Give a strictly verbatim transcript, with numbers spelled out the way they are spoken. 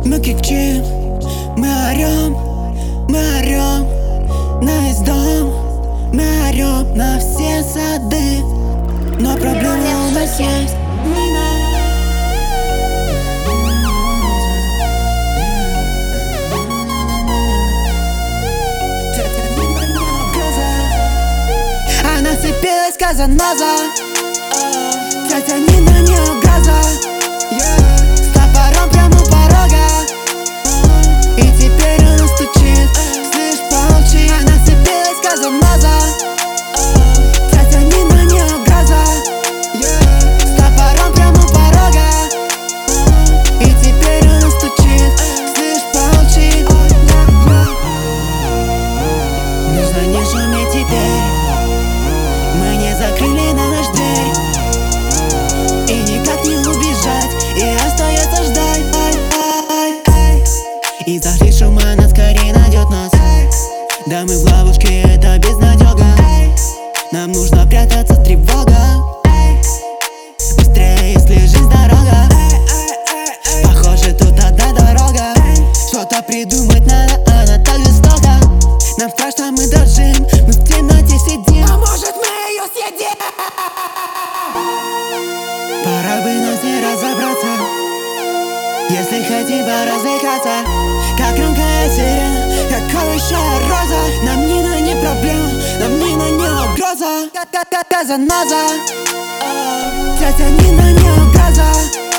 Мы кричим, мы орем, мы орем на весь дом, мы орем на все сады. Но проблема у нас есть. Она цепилась казаноза, тетя Нина не угроза. С топором прямо у порога, и теперь она стучит. Слышь, помолчи. Она цепилась казаноза, тетя Нина не угроза. С топором прямо у порога, и теперь она стучит. Слышь, помолчи. Нужно не шуметь теперь. Мы не закрыли на наш дверь, и никак не убежать, и остается ждать. Ай, ай, ай. Из-за шума она скорее найдет нас. Да мы в ловушке, это безнадега. Нам нужно прятаться, тревога. Быстрее, если жизнь дорога. Похоже, тут одна дорога. Что-то придумать надо, она так жестока. Нам страшно, мы дрожим, мы в темноте сидим. А может, мы ее съедим? Пора бы нам с ней разобраться, если хотим поразвлекаться. Как громкая сирена, как колющая роза. Нам Нина не проблема, нам Нина не угроза. Казаноза, тетя Нина не угроза.